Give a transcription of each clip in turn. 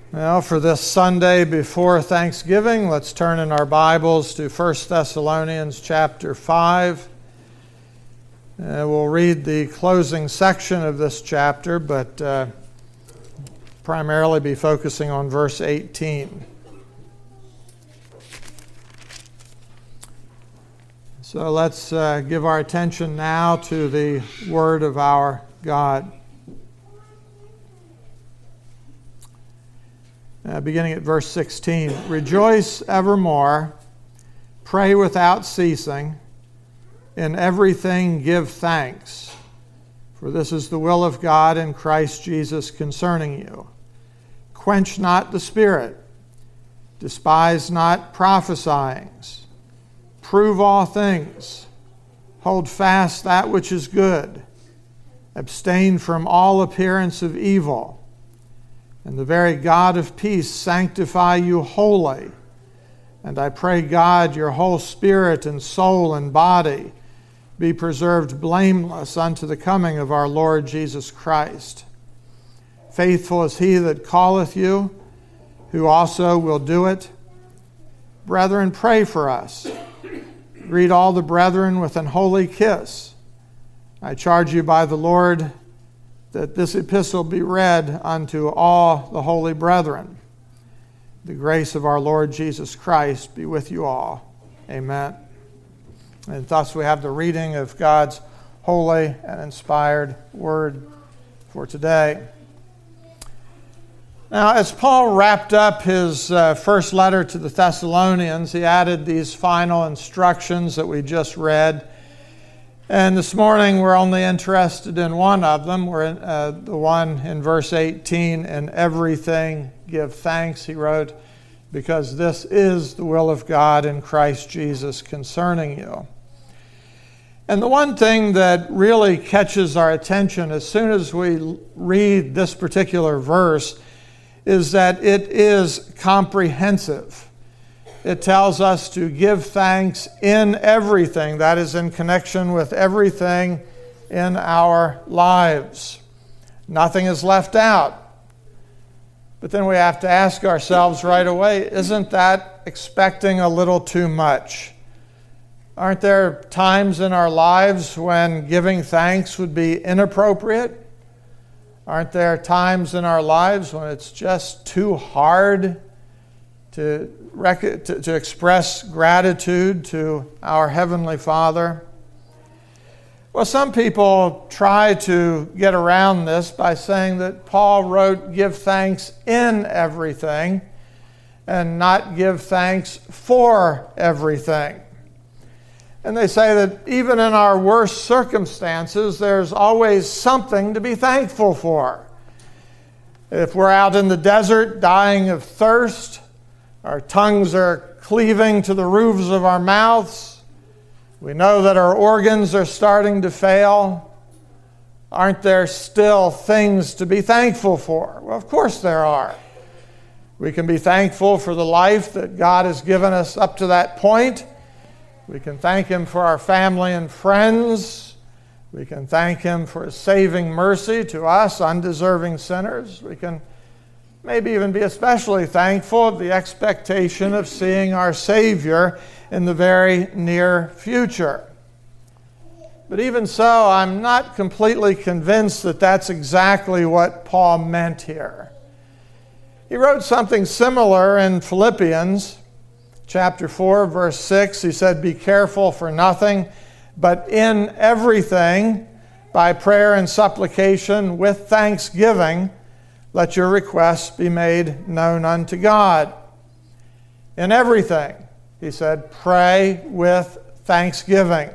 Now, for this Sunday before Thanksgiving, let's turn in our Bibles to 1 Thessalonians chapter 5. We'll read the closing section of this chapter, but primarily be focusing on verse 18. So let's give our attention now to the Word of our God. Beginning at verse 16. Rejoice evermore, pray without ceasing, in everything give thanks, for this is the will of God in Christ Jesus concerning you. Quench not the spirit, despise not prophesying, prove all things, hold fast that which is good, abstain from all appearance of evil. And the very God of peace sanctify you wholly. And I pray God your whole spirit and soul and body be preserved blameless unto the coming of our Lord Jesus Christ. Faithful is he that calleth you, who also will do it. Brethren, pray for us. Greet all the brethren with an holy kiss. I charge you by the Lord that this epistle be read unto all the holy brethren. The grace of our Lord Jesus Christ be with you all. Amen. And thus we have the reading of God's holy and inspired word for today. Now, as Paul wrapped up his first letter to the Thessalonians, he added these final instructions that we just read. And this morning we're only interested in one of them. We're in, the one in verse 18, in everything give thanks, he wrote, because this is the will of God in Christ Jesus concerning you. And the one thing that really catches our attention as soon as we read this particular verse is that it is comprehensive. It tells us to give thanks in everything, that is, in connection with everything in our lives. Nothing is left out. But then we have to ask ourselves right away, isn't that expecting a little too much? Aren't there times in our lives when giving thanks would be inappropriate? Aren't there times in our lives when it's just too hard to express gratitude to our Heavenly Father? Well, some people try to get around this by saying that Paul wrote, give thanks in everything, and not give thanks for everything. And they say that even in our worst circumstances, there's always something to be thankful for. If we're out in the desert dying of thirst, our tongues are cleaving to the roofs of our mouths, we know that our organs are starting to fail. Aren't there still things to be thankful for? Well, of course there are. We can be thankful for the life that God has given us up to that point. We can thank Him for our family and friends. We can thank Him for His saving mercy to us, undeserving sinners. We can maybe even be especially thankful of the expectation of seeing our Savior in the very near future. But even so, I'm not completely convinced that that's exactly what Paul meant here. He wrote something similar in Philippians chapter 4, verse 6. He said, be careful for nothing, but in everything, by prayer and supplication, with thanksgiving, let your requests be made known unto God. In everything, he said, pray with thanksgiving.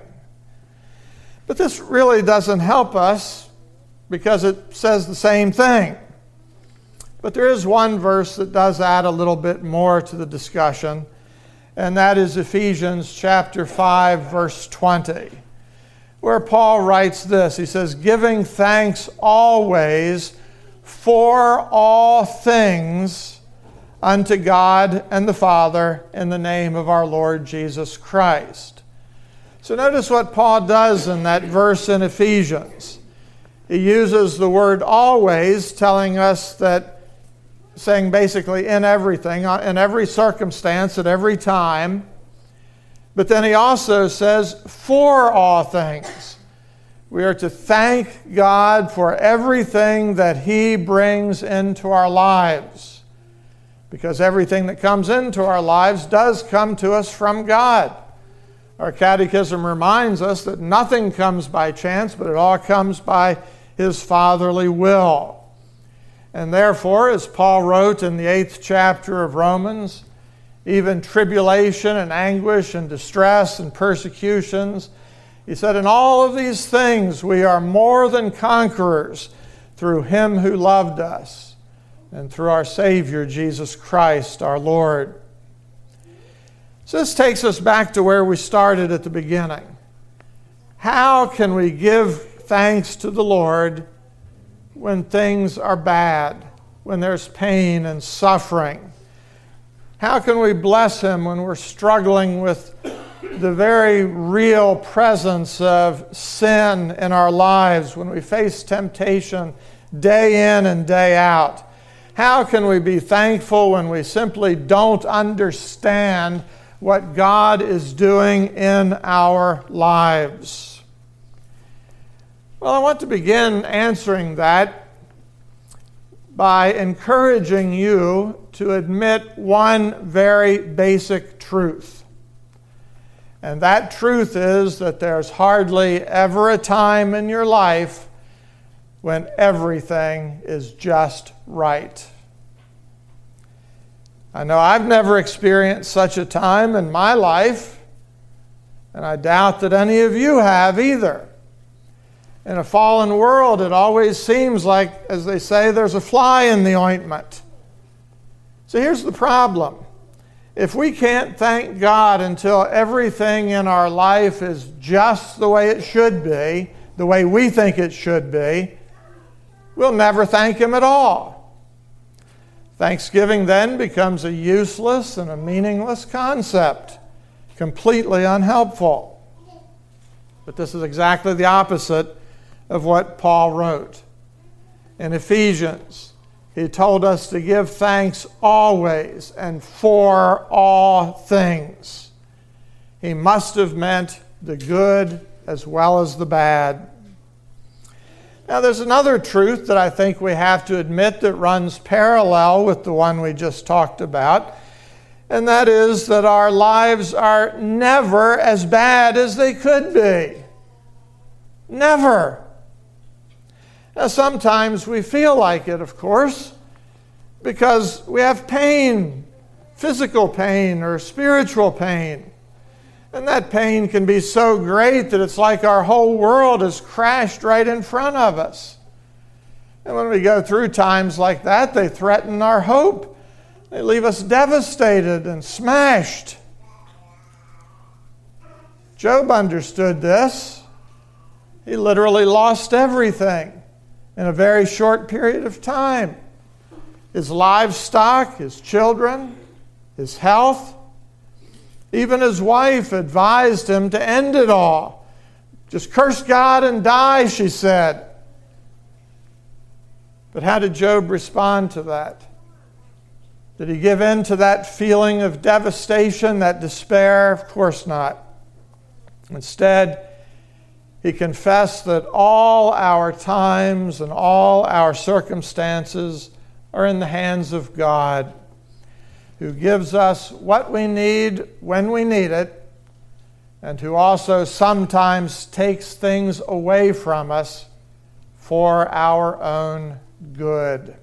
But this really doesn't help us because it says the same thing. But there is one verse that does add a little bit more to the discussion, and that is Ephesians chapter 5, verse 20, where Paul writes this. He says, giving thanks always for all things unto God and the Father in the name of our Lord Jesus Christ. So notice what Paul does in that verse in Ephesians. He uses the word always, telling us that saying basically in everything, in every circumstance, at every time. But then he also says, for all things. We are to thank God for everything that He brings into our lives. Because everything that comes into our lives does come to us from God. Our catechism reminds us that nothing comes by chance, but it all comes by His fatherly will. And therefore, as Paul wrote in the 8th chapter of Romans, even tribulation and anguish and distress and persecutions, he said, in all of these things we are more than conquerors through Him who loved us and through our Savior, Jesus Christ, our Lord. So this takes us back to where we started at the beginning. How can we give thanks to the Lord when things are bad, when there's pain and suffering? How can we bless Him when we're struggling with the very real presence of sin in our lives, when we face temptation day in and day out? How can we be thankful when we simply don't understand what God is doing in our lives? Well, I want to begin answering that by encouraging you to admit one very basic truth. And that truth is that there's hardly ever a time in your life when everything is just right. I know I've never experienced such a time in my life, and I doubt that any of you have either. In a fallen world, it always seems like, as they say, there's a fly in the ointment. So here's the problem. If we can't thank God until everything in our life is just the way it should be, the way we think it should be, we'll never thank Him at all. Thanksgiving then becomes a useless and a meaningless concept, completely unhelpful. But this is exactly the opposite of what Paul wrote. In Ephesians, he told us to give thanks always and for all things. He must have meant the good as well as the bad. Now, there's another truth that I think we have to admit that runs parallel with the one we just talked about, and that is that our lives are never as bad as they could be. Never. Now, sometimes we feel like it, of course, because we have pain, physical pain or spiritual pain. And that pain can be so great that it's like our whole world has crashed right in front of us. And when we go through times like that, they threaten our hope. They leave us devastated and smashed. Job understood this. He literally lost everything in a very short period of time. His livestock, his children, his health. Even his wife advised him to end it all. Just curse God and die, she said. But how did Job respond to that? Did he give in to that feeling of devastation, that despair? Of course not. Instead, he confessed that all our times and all our circumstances are in the hands of God, who gives us what we need when we need it, and who also sometimes takes things away from us for our own good.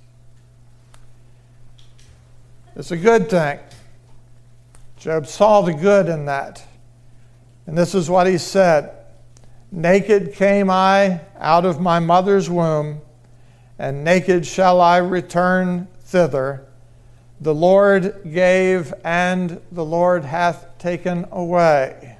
It's a good thing. Job saw the good in that. And this is what he said: "Naked came I out of my mother's womb, and naked shall I return thither. The Lord gave, and the Lord hath taken away."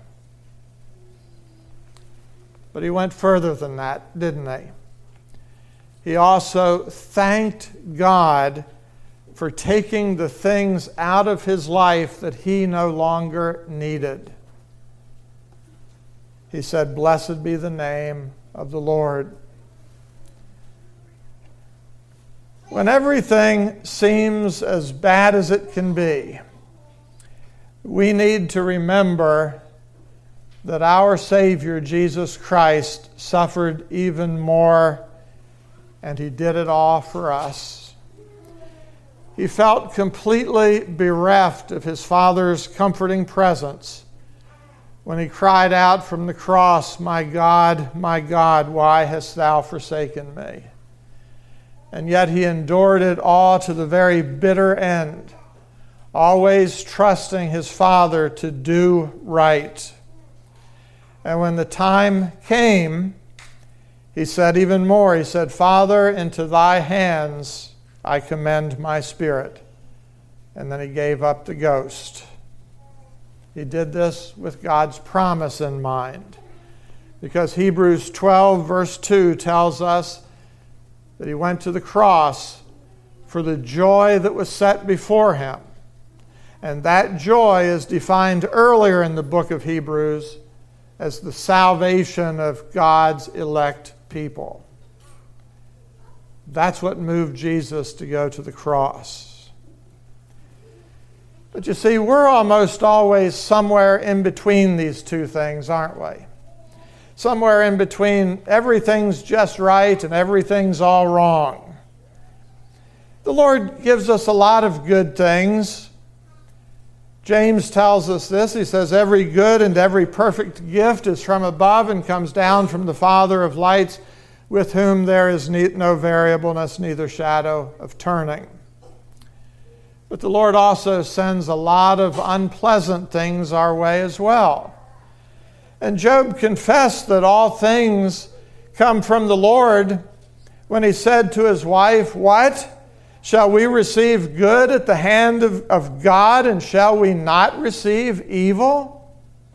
But he went further than that, didn't he? He also thanked God for taking the things out of his life that he no longer needed. He said, "Blessed be the name of the Lord." When everything seems as bad as it can be, we need to remember that our Savior, Jesus Christ, suffered even more, and He did it all for us. He felt completely bereft of His Father's comforting presence when He cried out from the cross, my God, why hast Thou forsaken me?" And yet He endured it all to the very bitter end, always trusting His Father to do right. And when the time came, He said even more. He said, "Father, into Thy hands I commend my spirit." And then He gave up the ghost. He did this with God's promise in mind, because Hebrews 12 verse 2 tells us that He went to the cross for the joy that was set before Him. And that joy is defined earlier in the book of Hebrews as the salvation of God's elect people. That's what moved Jesus to go to the cross. But you see, we're almost always somewhere in between these two things, aren't we? Somewhere in between everything's just right and everything's all wrong. The Lord gives us a lot of good things. James tells us this. He says, "Every good and every perfect gift is from above and comes down from the Father of lights, with whom there is no variableness, neither shadow of turning." But the Lord also sends a lot of unpleasant things our way as well. And Job confessed that all things come from the Lord when he said to his wife, "What? Shall we receive good at the hand of God, and shall we not receive evil?"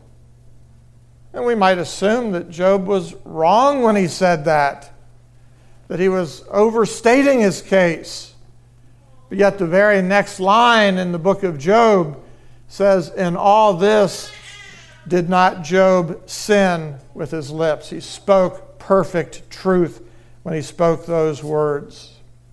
And we might assume that Job was wrong when he said that he was overstating his case. But yet the very next line in the book of Job says, "In all this did not Job sin with his lips." He spoke perfect truth when he spoke those words.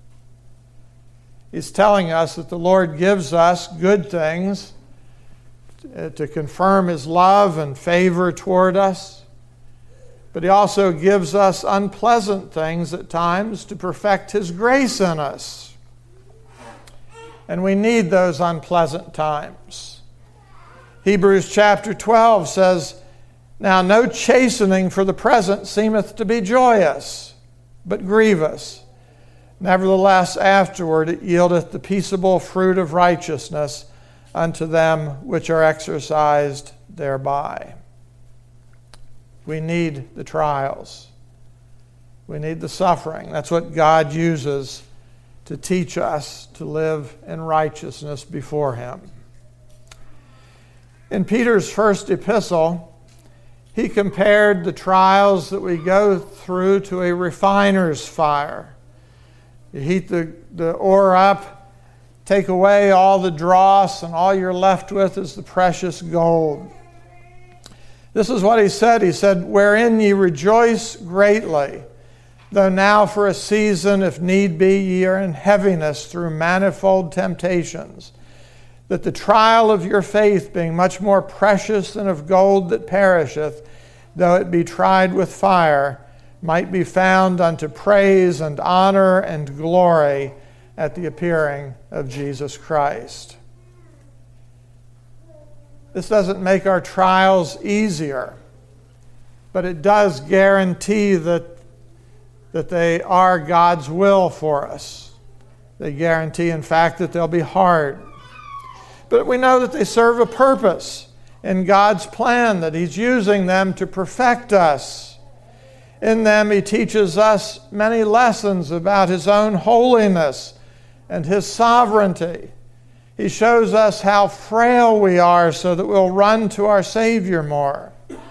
He's telling us that the Lord gives us good things to confirm His love and favor toward us. But He also gives us unpleasant things at times to perfect His grace in us. And we need those unpleasant times. Hebrews chapter 12 says, "Now no chastening for the present seemeth to be joyous, but grievous. Nevertheless afterward it yieldeth the peaceable fruit of righteousness unto them which are exercised thereby." We need the trials. We need the suffering. That's what God uses to teach us to live in righteousness before Him. In Peter's first epistle, he compared the trials that we go through to a refiner's fire. You heat the ore up, take away all the dross, and all you're left with is the precious gold. This is what he said. He said, "Wherein ye rejoice greatly, though now for a season, if need be, ye are in heaviness through manifold temptations, that the trial of your faith, being much more precious than of gold that perisheth, though it be tried with fire, might be found unto praise and honor and glory at the appearing of Jesus Christ." This doesn't make our trials easier, but it does guarantee that they are God's will for us. They guarantee, in fact, that they'll be hard. But we know that they serve a purpose in God's plan, that He's using them to perfect us. In them He teaches us many lessons about His own holiness and His sovereignty. He shows us how frail we are so that we'll run to our Savior more.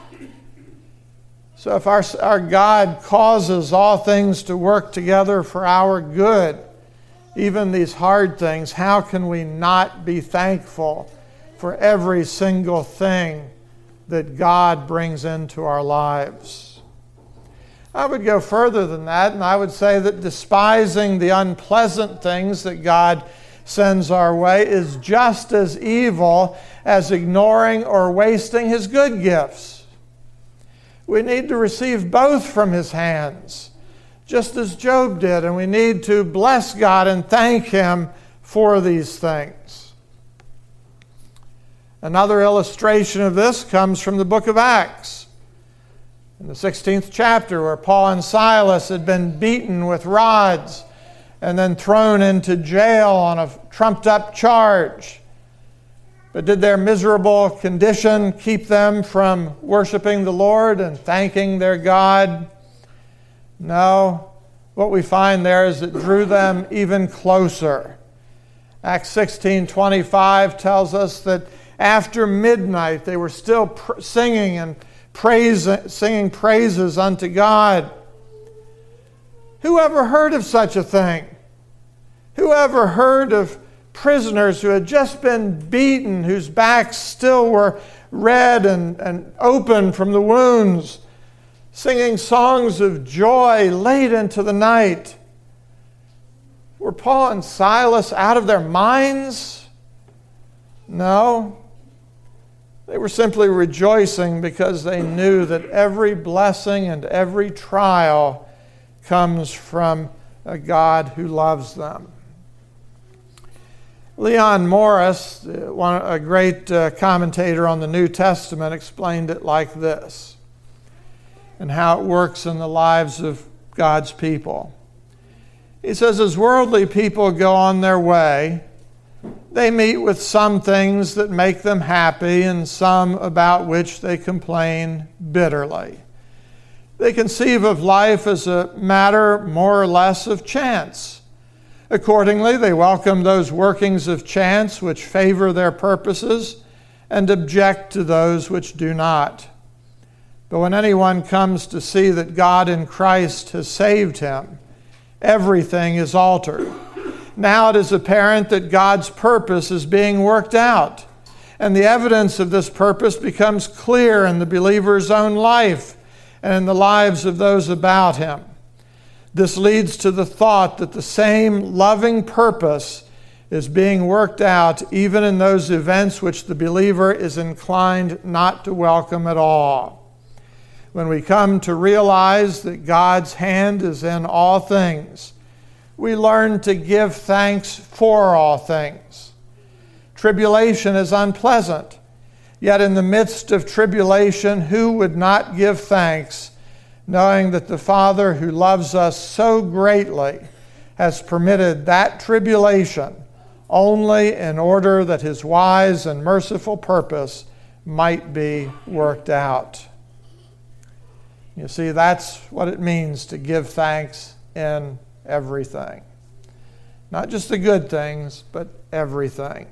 So if our God causes all things to work together for our good, even these hard things, how can we not be thankful for every single thing that God brings into our lives? I would go further than that, and I would say that despising the unpleasant things that God sends our way is just as evil as ignoring or wasting His good gifts. We need to receive both from His hands, just as Job did, and we need to bless God and thank Him for these things. Another illustration of this comes from the book of Acts. In the 16th chapter, where Paul and Silas had been beaten with rods and then thrown into jail on a trumped-up charge. But did their miserable condition keep them from worshiping the Lord and thanking their God? No. What we find there is it drew them even closer. Acts 16:25 tells us that after midnight they were still singing and singing praises unto God. Who ever heard of such a thing? Who ever heard of prisoners who had just been beaten, whose backs still were red and open from the wounds, singing songs of joy late into the night? Were Paul and Silas out of their minds? No. They were simply rejoicing because they knew that every blessing and every trial comes from a God who loves them. Leon Morris, a great commentator on the New Testament, explained it like this, and how it works in the lives of God's people. He says, as worldly people go on their way, they meet with some things that make them happy and some about which they complain bitterly. They conceive of life as a matter more or less of chance. Accordingly, they welcome those workings of chance which favor their purposes and object to those which do not. But when anyone comes to see that God in Christ has saved him, everything is altered. Now it is apparent that God's purpose is being worked out, and the evidence of this purpose becomes clear in the believer's own life and in the lives of those about him. This leads to the thought that the same loving purpose is being worked out even in those events which the believer is inclined not to welcome at all. When we come to realize that God's hand is in all things, we learn to give thanks for all things. Tribulation is unpleasant, yet in the midst of tribulation, who would not give thanks, knowing that the Father who loves us so greatly has permitted that tribulation only in order that His wise and merciful purpose might be worked out. You see, that's what it means to give thanks in everything. Not just the good things, but everything.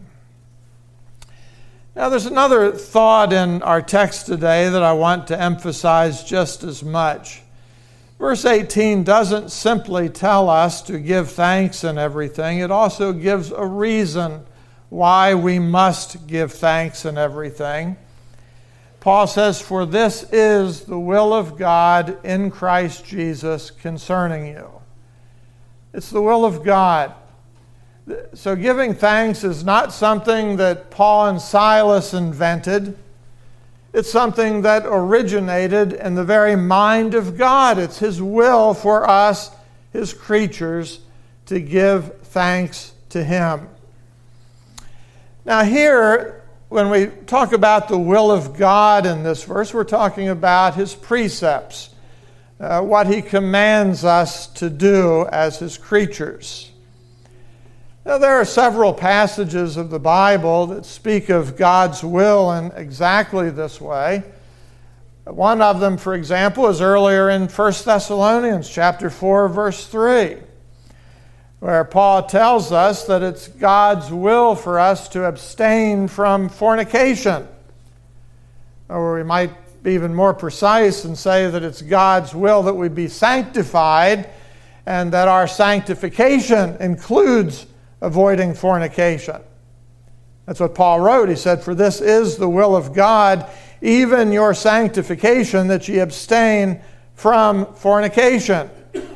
Now, there's another thought in our text today that I want to emphasize just as much. Verse 18 doesn't simply tell us to give thanks in everything. It also gives a reason why we must give thanks in everything. Paul says, "For this is the will of God in Christ Jesus concerning you." It's the will of God. So giving thanks is not something that Paul and Silas invented. It's something that originated in the very mind of God. It's His will for us, His creatures, to give thanks to Him. Now here, when we talk about the will of God in this verse, we're talking about His precepts, what He commands us to do as His creatures. Now, there are several passages of the Bible that speak of God's will in exactly this way. One of them, for example, is earlier in 1 Thessalonians chapter 4, verse 3, where Paul tells us that it's God's will for us to abstain from fornication. Or we might be even more precise and say that it's God's will that we be sanctified, and that our sanctification includes avoiding fornication. That's what Paul wrote. He said, "For this is the will of God, even your sanctification, that ye abstain from fornication.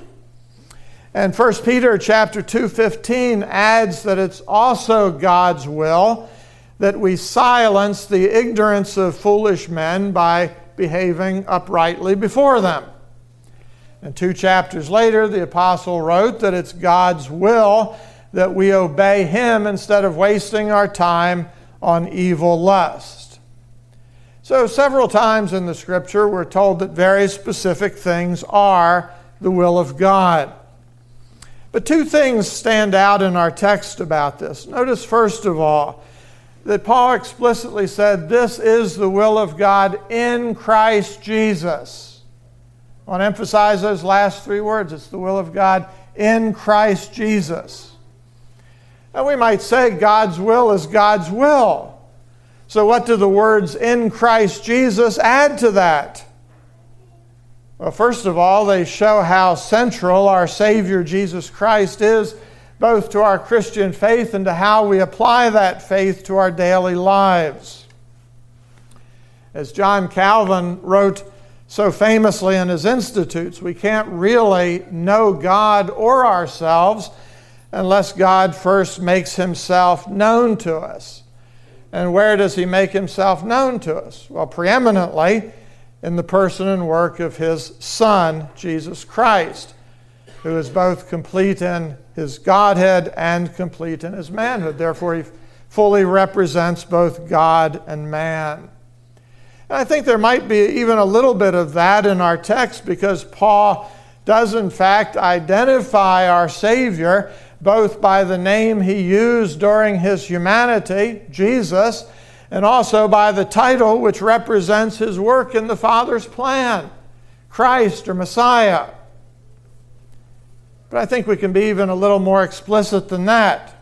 And 1 Peter chapter 2:15 adds that it's also God's will that we silence the ignorance of foolish men by behaving uprightly before them. And 2 chapters later, the apostle wrote that it's God's will that we obey Him instead of wasting our time on evil lust. So several times in the Scripture, we're told that very specific things are the will of God. But two things stand out in our text about this. Notice, first of all, that Paul explicitly said, this is the will of God in Christ Jesus. I want to emphasize those last three words. It's the will of God in Christ Jesus. And we might say God's will is God's will. So what do the words in Christ Jesus add to that? Well, first of all, they show how central our Savior Jesus Christ is both to our Christian faith and to how we apply that faith to our daily lives. As John Calvin wrote so famously in his Institutes, we can't really know God or ourselves unless God first makes Himself known to us. And where does He make Himself known to us? Well, preeminently in the person and work of His Son, Jesus Christ, who is both complete in His Godhead and complete in His manhood. Therefore, He fully represents both God and man. And I think there might be even a little bit of that in our text, because Paul does in fact identify our Savior both by the name He used during His humanity, Jesus, and also by the title which represents His work in the Father's plan, Christ or Messiah. But I think we can be even a little more explicit than that.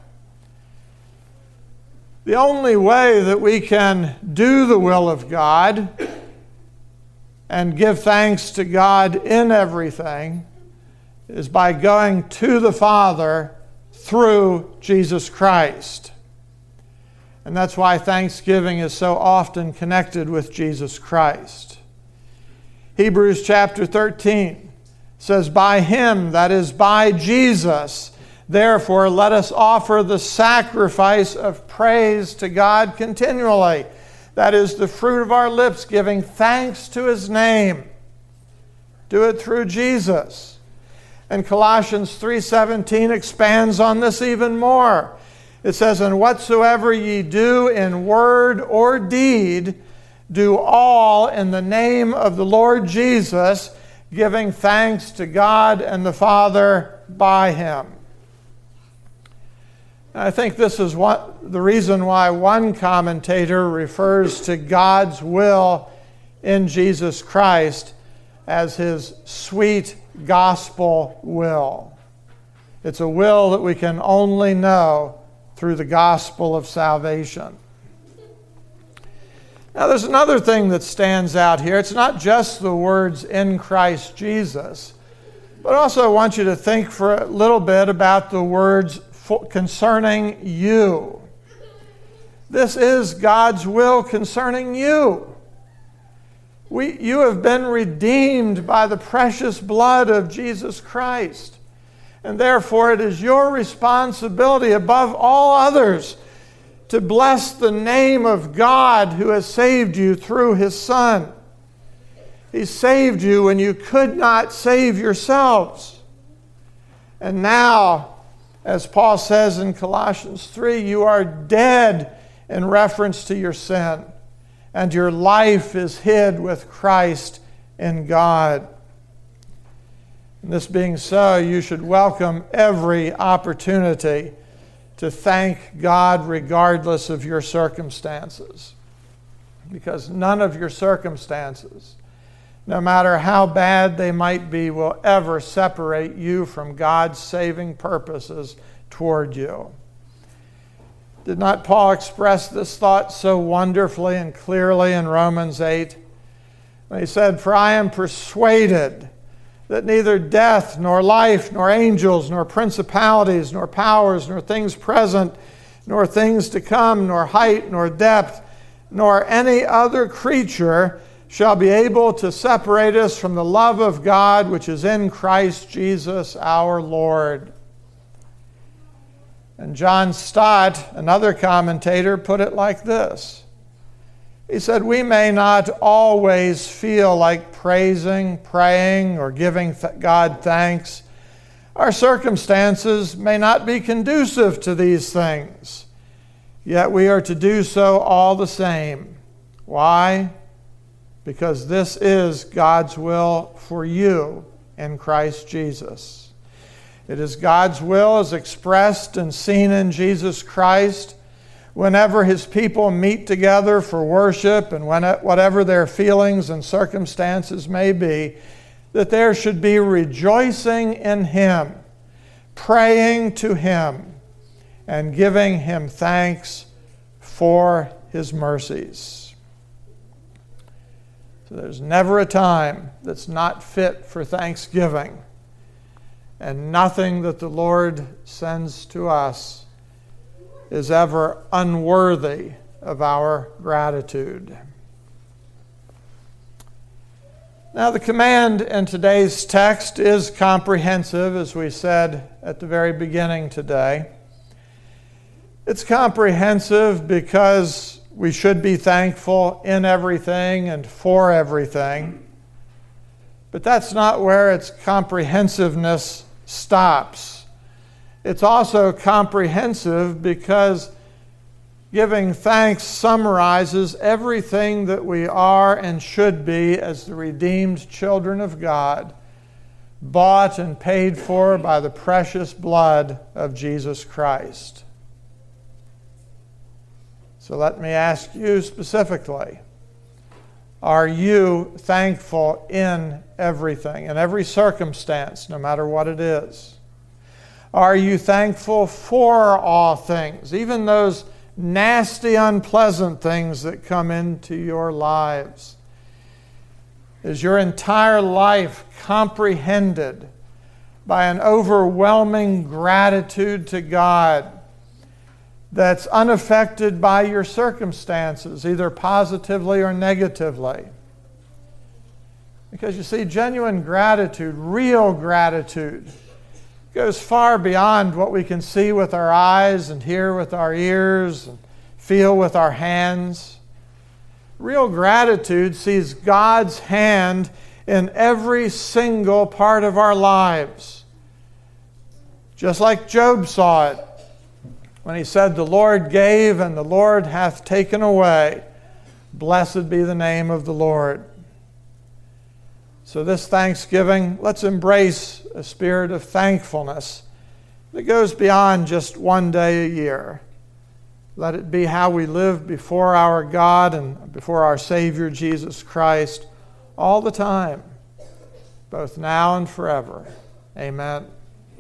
The only way that we can do the will of God and give thanks to God in everything is by going to the Father through Jesus Christ. And that's why Thanksgiving is so often connected with Jesus Christ. Hebrews chapter 13 says, by Him, that is by Jesus, therefore let us offer the sacrifice of praise to God continually. That is the fruit of our lips, giving thanks to His name. Do it through Jesus. And Colossians 3:17 expands on this even more. It says, and whatsoever ye do in word or deed, do all in the name of the Lord Jesus, giving thanks to God and the Father by Him. And I think this is the reason why one commentator refers to God's will in Jesus Christ as His sweet gospel will. It's a will that we can only know through the gospel of salvation. Now, there's another thing that stands out here. It's not just the words in Christ Jesus, but also I want you to think for a little bit about the words concerning you. This is God's will concerning you. You have been redeemed by the precious blood of Jesus Christ. And therefore, it is your responsibility above all others to bless the name of God who has saved you through His Son. He saved you when you could not save yourselves. And now, as Paul says in Colossians 3, you are dead in reference to your sin, and your life is hid with Christ in God. And this being so, you should welcome every opportunity to thank God regardless of your circumstances. Because none of your circumstances, no matter how bad they might be, will ever separate you from God's saving purposes toward you. Did not Paul express this thought so wonderfully and clearly in Romans 8? When he said, for I am persuaded that neither death, nor life, nor angels, nor principalities, nor powers, nor things present, nor things to come, nor height, nor depth, nor any other creature shall be able to separate us from the love of God which is in Christ Jesus our Lord. And John Stott, another commentator, put it like this. He said, we may not always feel like praising, praying, or giving God thanks. Our circumstances may not be conducive to these things, yet we are to do so all the same. Why? Because this is God's will for you in Christ Jesus. It is God's will as expressed and seen in Jesus Christ whenever His people meet together for worship and whatever their feelings and circumstances may be, that there should be rejoicing in Him, praying to Him, and giving Him thanks for His mercies. So there's never a time that's not fit for thanksgiving, and nothing that the Lord sends to us is ever unworthy of our gratitude. Now, the command in today's text is comprehensive, as we said at the very beginning today. It's comprehensive because we should be thankful in everything and for everything. But that's not where its comprehensiveness stops. It's also comprehensive because giving thanks summarizes everything that we are and should be as the redeemed children of God, bought and paid for by the precious blood of Jesus Christ. So let me ask you specifically, are you thankful in everything, in every circumstance, no matter what it is? Are you thankful for all things, even those nasty, unpleasant things that come into your lives? Is your entire life comprehended by an overwhelming gratitude to God that's unaffected by your circumstances, either positively or negatively? Because you see, genuine gratitude, real gratitude, goes far beyond what we can see with our eyes and hear with our ears and feel with our hands. Real gratitude sees God's hand in every single part of our lives. Just like Job saw it when he said, "The Lord gave and the Lord hath taken away. Blessed be the name of the Lord." So this Thanksgiving, let's embrace a spirit of thankfulness that goes beyond just one day a year. Let it be how we live before our God and before our Savior Jesus Christ all the time, both now and forever. Amen.